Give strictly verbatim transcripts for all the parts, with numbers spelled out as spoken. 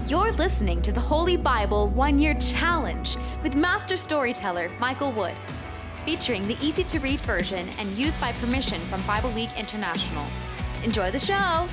You're listening to the Holy Bible One-Year Challenge with Master Storyteller Michael Wood, featuring the easy-to-read version and used by permission from Bible League International. Enjoy the show!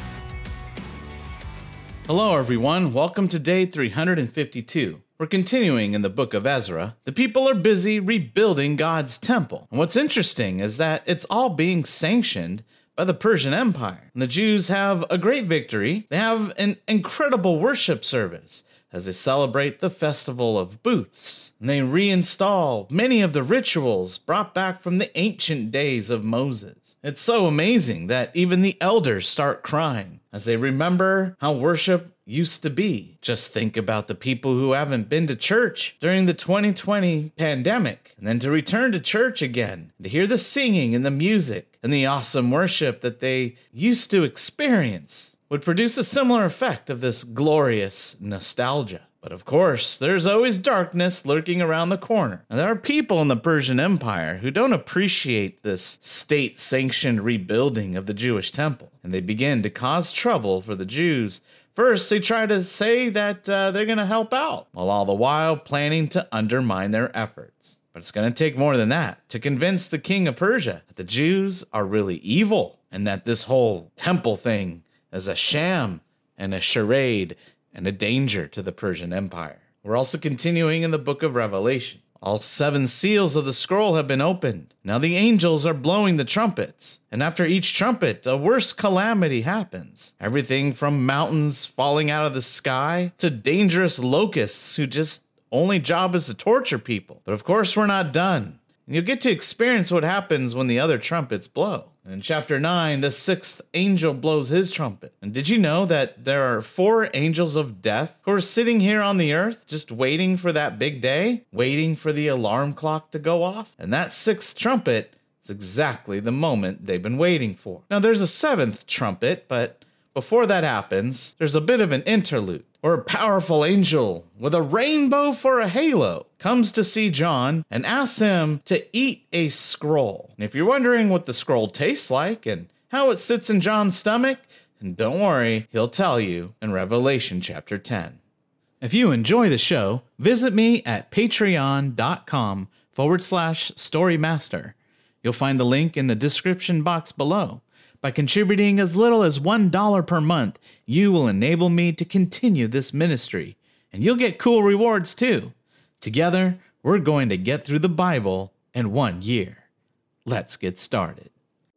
Hello everyone, welcome to day three hundred fifty-two. We're continuing in the book of Ezra. The people are busy rebuilding God's temple. And what's interesting is that it's all being sanctioned by the Persian Empire. And the Jews have a great victory. They have an incredible worship service as they celebrate the Festival of Booths. And they reinstall many of the rituals brought back from the ancient days of Moses. It's so amazing that even the elders start crying as they remember how worship used to be. Just think about the people who haven't been to church during the twenty twenty pandemic, and then to return to church again, to hear the singing and the music and the awesome worship that they used to experience would produce a similar effect of this glorious nostalgia. But of course, there's always darkness lurking around the corner. And there are people in the Persian Empire who don't appreciate this state-sanctioned rebuilding of the Jewish temple. And they begin to cause trouble for the Jews. First, they try to say that uh, they're going to help out, while all the while planning to undermine their efforts. But it's going to take more than that to convince the king of Persia that the Jews are really evil and that this whole temple thing is a sham and a charade and a danger to the Persian Empire. We're also continuing in the book of Revelation. All seven seals of the scroll have been opened. Now the angels are blowing the trumpets. And after each trumpet, a worse calamity happens. Everything from mountains falling out of the sky to dangerous locusts who just only job is to torture people. But of course, we're not done. And you'll get to experience what happens when the other trumpets blow. In chapter nine, the sixth angel blows his trumpet. And did you know that there are four angels of death who are sitting here on the earth just waiting for that big day, waiting for the alarm clock to go off? And that sixth trumpet is exactly the moment they've been waiting for. Now, there's a seventh trumpet, but before that happens, there's a bit of an interlude, where a powerful angel with a rainbow for a halo comes to see John and asks him to eat a scroll. And if you're wondering what the scroll tastes like and how it sits in John's stomach, and don't worry, he'll tell you in Revelation chapter ten. If you enjoy the show, visit me at patreon.com forward slash storymaster. You'll find the link in the description box below. By contributing as little as one dollar per month, you will enable me to continue this ministry, and you'll get cool rewards too. Together, we're going to get through the Bible in one year. Let's get started.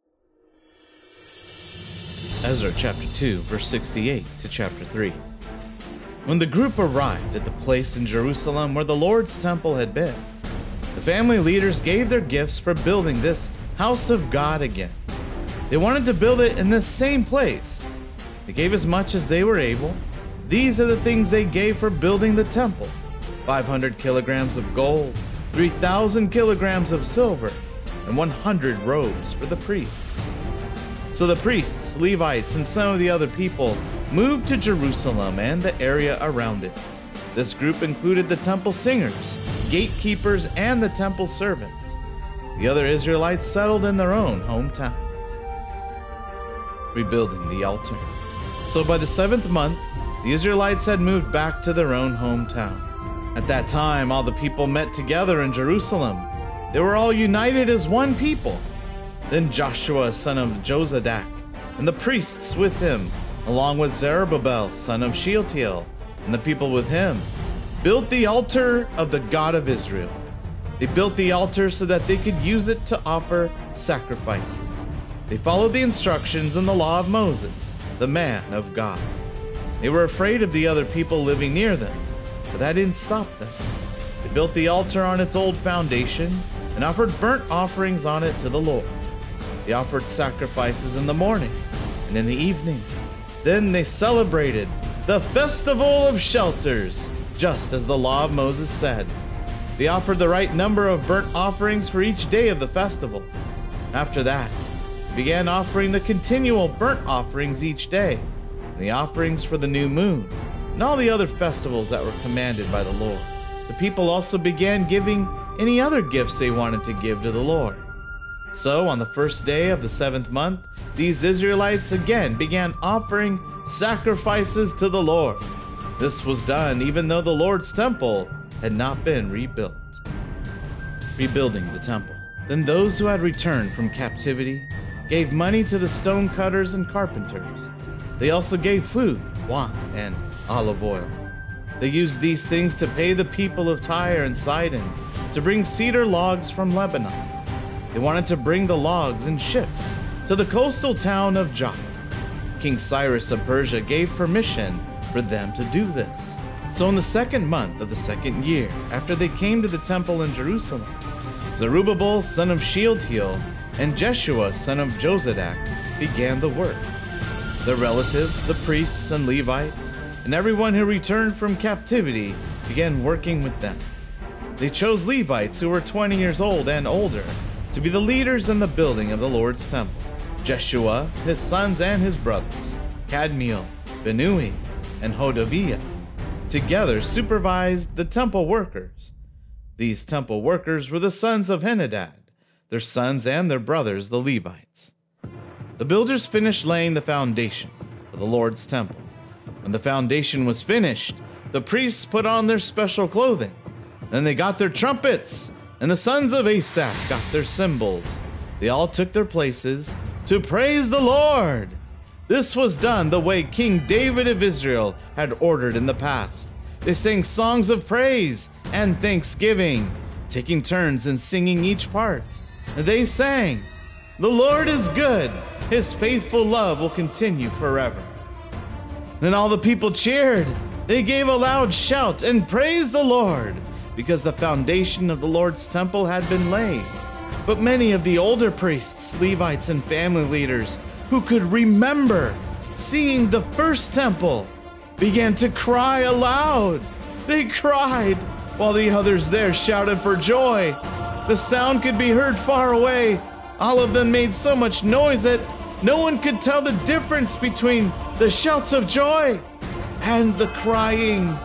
Ezra chapter two, verse sixty-eight to chapter three. When the group arrived at the place in Jerusalem where the Lord's temple had been, the family leaders gave their gifts for building this house of God again. They wanted to build it in this same place. They gave as much as they were able. These are the things they gave for building the temple: five hundred kilograms of gold, three thousand kilograms of silver, and one hundred robes for the priests. So the priests, Levites, and some of the other people moved to Jerusalem and the area around it. This group included the temple singers, gatekeepers, and the temple servants. The other Israelites settled in their own hometowns. Rebuilding the altar. So by the seventh month, the Israelites had moved back to their own hometowns. At that time, all the people met together in Jerusalem. They were all united as one people. Then Joshua, son of Jozadak, and the priests with him, along with Zerubbabel, son of Shealtiel, and the people with him, built the altar of the God of Israel. They built the altar so that they could use it to offer sacrifices. They followed the instructions in the law of Moses, the man of God. They were afraid of the other people living near them, but that didn't stop them. They built the altar on its old foundation and offered burnt offerings on it to the Lord. They offered sacrifices in the morning and in the evening. Then they celebrated the Festival of Shelters, just as the law of Moses said. They offered the right number of burnt offerings for each day of the festival. After that, began offering the continual burnt offerings each day, and the offerings for the new moon, and all the other festivals that were commanded by the Lord. The people also began giving any other gifts they wanted to give to the Lord. So on the first day of the seventh month, these Israelites again began offering sacrifices to the Lord. This was done even though the Lord's temple had not been rebuilt. Rebuilding the temple. Then those who had returned from captivity gave money to the stone cutters and carpenters. They also gave food, wine, and olive oil. They used these things to pay the people of Tyre and Sidon to bring cedar logs from Lebanon. They wanted to bring the logs in ships to the coastal town of Joppa. King Cyrus of Persia gave permission for them to do this. So in the second month of the second year, after they came to the temple in Jerusalem, Zerubbabel, son of Shealtiel, and Jeshua, son of Jozadak, began the work. Their relatives, the priests and Levites, and everyone who returned from captivity began working with them. They chose Levites who were twenty years old and older to be the leaders in the building of the Lord's temple. Jeshua, his sons and his brothers, Kadmiel, Benui, and Hodaviah, together supervised the temple workers. These temple workers were the sons of Henadad, their sons and their brothers, the Levites. The builders finished laying the foundation for the Lord's temple. When the foundation was finished, the priests put on their special clothing. Then they got their trumpets, and the sons of Asaph got their cymbals. They all took their places to praise the Lord. This was done the way King David of Israel had ordered in the past. They sang songs of praise and thanksgiving, taking turns in singing each part. They sang, "The Lord is good, his faithful love will continue forever." Then all the people cheered. They gave a loud shout and praised the Lord, because the foundation of the Lord's temple had been laid. But many of the older priests, Levites, and family leaders who could remember seeing the first temple began to cry aloud. They cried while the others there shouted for joy. The sound could be heard far away. All of them made so much noise that no one could tell the difference between the shouts of joy and the crying.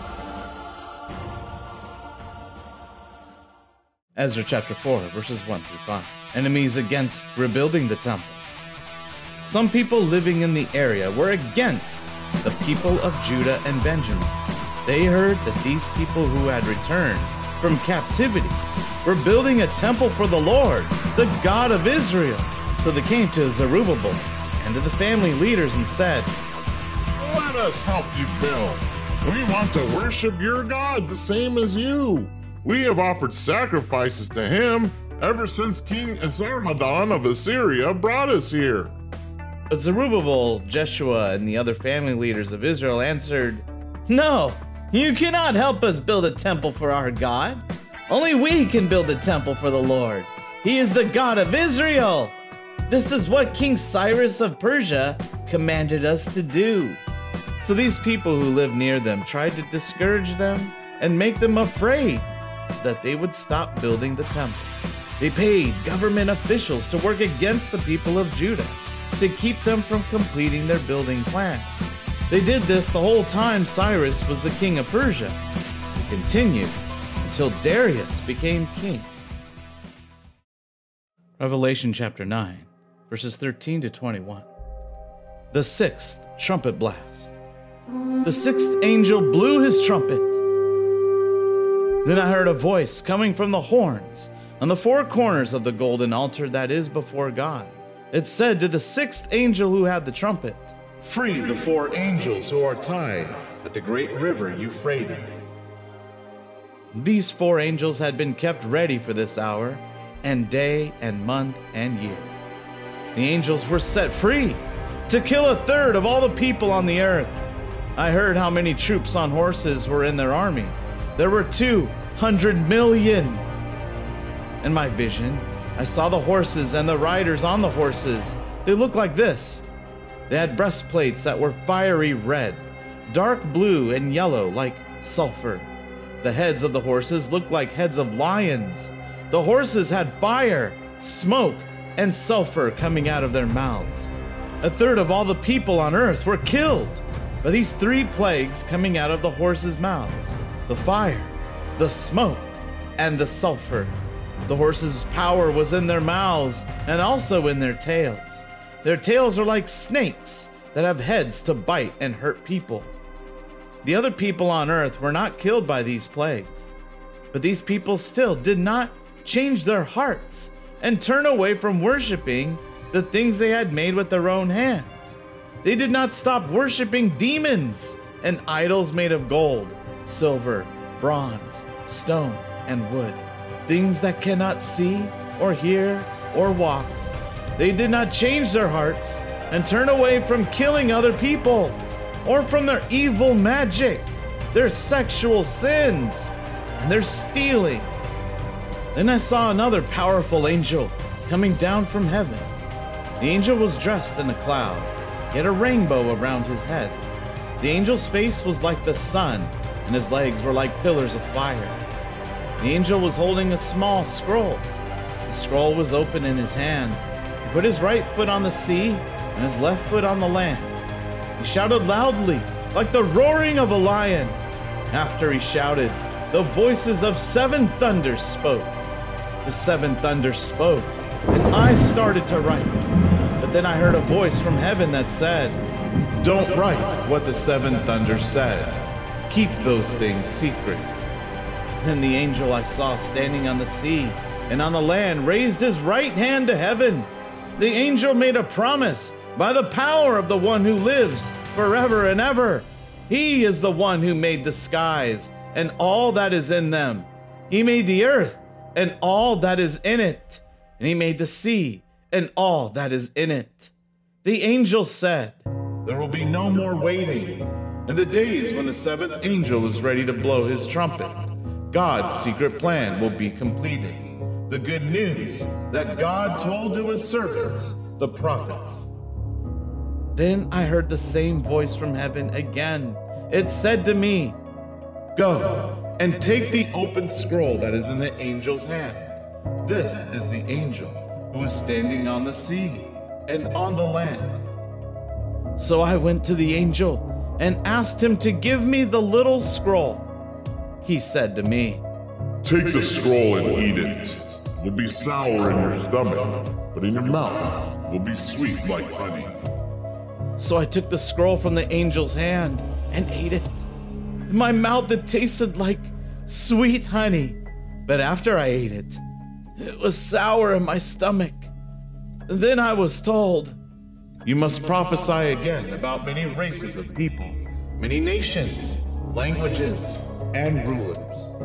Ezra chapter four, verses one through five. Enemies against rebuilding the temple. Some people living in the area were against the people of Judah and Benjamin. They heard that these people who had returned from captivity were building a temple for the Lord, the God of Israel. So they came to Zerubbabel and to the family leaders and said, "Let us help you build. We want to worship your God the same as you. We have offered sacrifices to him ever since King Esarhaddon of Assyria brought us here." But Zerubbabel, Jeshua, and the other family leaders of Israel answered, "No, you cannot help us build a temple for our God. Only we can build a temple for the Lord. He is the God of Israel. This is what King Cyrus of Persia commanded us to do." So these people who lived near them tried to discourage them and make them afraid so that they would stop building the temple. They paid government officials to work against the people of Judah to keep them from completing their building plans. They did this the whole time Cyrus was the king of Persia. It continued until Darius became king. Revelation chapter nine, verses thirteen to twenty-one. The sixth trumpet blast. The sixth angel blew his trumpet. Then I heard a voice coming from the horns on the four corners of the golden altar that is before God. It said to the sixth angel who had the trumpet, "Free the four angels who are tied at the great river Euphrates." These four angels had been kept ready for this hour, and day and month and year. The angels were set free to kill a third of all the people on the earth. I heard how many troops on horses were in their army. There were two hundred million. In my vision, I saw the horses and the riders on the horses. They looked like this. They had breastplates that were fiery red, dark blue and yellow like sulfur. The heads of the horses looked like heads of lions. The horses had fire, smoke, and sulfur coming out of their mouths. A third of all the people on earth were killed by these three plagues coming out of the horses' mouths: the fire, the smoke, and the sulfur. The horses' power was in their mouths and also in their tails. Their tails are like snakes that have heads to bite and hurt people. The other people on earth were not killed by these plagues, but these people still did not change their hearts and turn away from worshiping the things they had made with their own hands. They did not stop worshiping demons and idols made of gold, silver, bronze, stone, and wood, things that cannot see or hear or walk. They did not change their hearts and turn away from killing other people or from their evil magic, their sexual sins, and their stealing. Then I saw another powerful angel coming down from heaven. The angel was dressed in a cloud. He had a rainbow around his head. The angel's face was like the sun, and his legs were like pillars of fire. The angel was holding a small scroll. The scroll was open in his hand. He put his right foot on the sea and his left foot on the land. He shouted loudly, like the roaring of a lion. After he shouted, the voices of seven thunders spoke. The seven thunders spoke, and I started to write. But then I heard a voice from heaven that said, "Don't write what the seven thunders said. Keep those things secret." Then the angel I saw standing on the sea and on the land raised his right hand to heaven. The angel made a promise by the power of the one who lives forever and ever. He is the one who made the skies and all that is in them. He made the earth and all that is in it, and he made the sea and all that is in it. The angel said, There will be no more waiting. In the days when the seventh angel is ready to blow his trumpet, God's secret plan will be completed. The good news that God told to his servants, the prophets. Then I heard the same voice from heaven again. It said to me, "Go and take the open scroll that is in the angel's hand. This is the angel who is standing on the sea and on the land." So I went to the angel and asked him to give me the little scroll. He said to me, Take the scroll and eat it. It will be sour in your stomach, but in your mouth will be sweet like honey. So I took the scroll from the angel's hand and ate it. In my mouth it tasted like sweet honey, but after I ate it, it was sour in my stomach. Then I was told, "You must prophesy again about many races of people, many nations, languages, and rulers."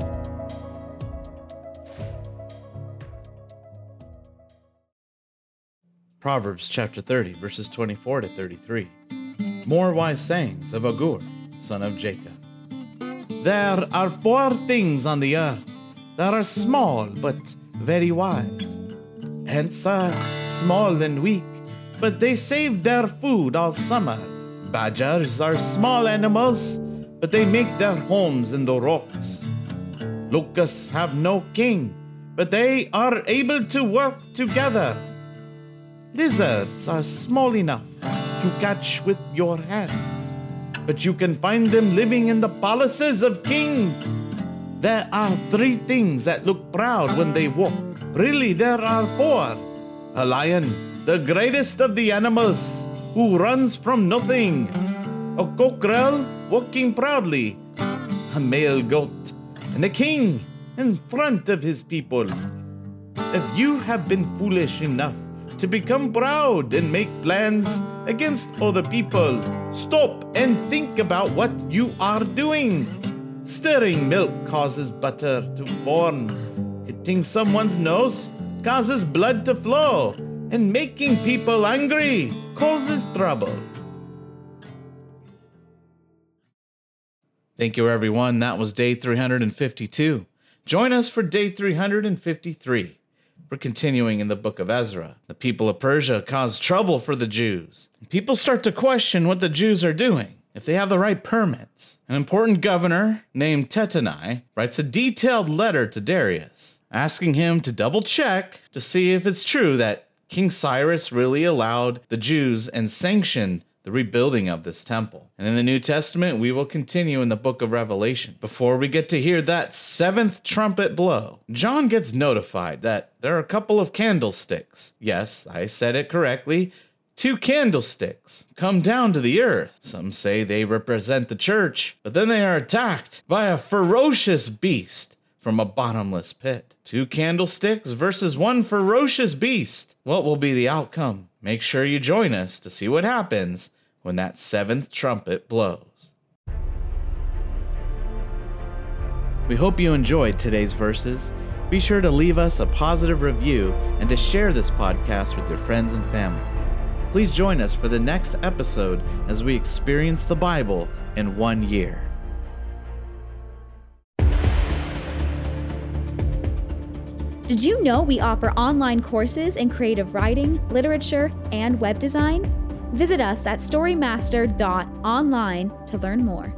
Proverbs chapter thirty, verses twenty-four to thirty-three. More wise sayings of Agur, son of Jacob. There are four things on the earth that are small but very wise. Ants are small and weak, but they save their food all summer. Badgers are small animals, but they make their homes in the rocks. Locusts have no king, but they are able to work together. Lizards are small enough to catch with your hands, but you can find them living in the palaces of kings. There are three things that look proud when they walk. Really, there are four. A lion, the greatest of the animals, who runs from nothing. A cockerel, walking proudly. A male goat, and a king in front of his people. If you have been foolish enough to become proud and make plans against other people, stop and think about what you are doing. Stirring milk causes butter to form. Hitting someone's nose causes blood to flow. And making people angry causes trouble. Thank you, everyone. That was day three hundred fifty-two. Join us for day three hundred fifty-three. We're continuing in the book of Ezra. The people of Persia caused trouble for the Jews. People start to question what the Jews are doing, if they have the right permits. An important governor named Tattenai writes a detailed letter to Darius, asking him to double check to see if it's true that King Cyrus really allowed the Jews and sanctioned the rebuilding of this temple. And in the New Testament, we will continue in the book of Revelation. Before we get to hear that seventh trumpet blow, John gets notified that there are a couple of candlesticks. Yes, I said it correctly. Two candlesticks come down to the earth. Some say they represent the church, but then they are attacked by a ferocious beast from a bottomless pit. Two candlesticks versus one ferocious beast. What will be the outcome? Make sure you join us to see what happens when that seventh trumpet blows. We hope you enjoyed today's verses. Be sure to leave us a positive review and to share this podcast with your friends and family. Please join us for the next episode as we experience the Bible in one year. Did you know we offer online courses in creative writing, literature, and web design? Visit us at storymaster dot online to learn more.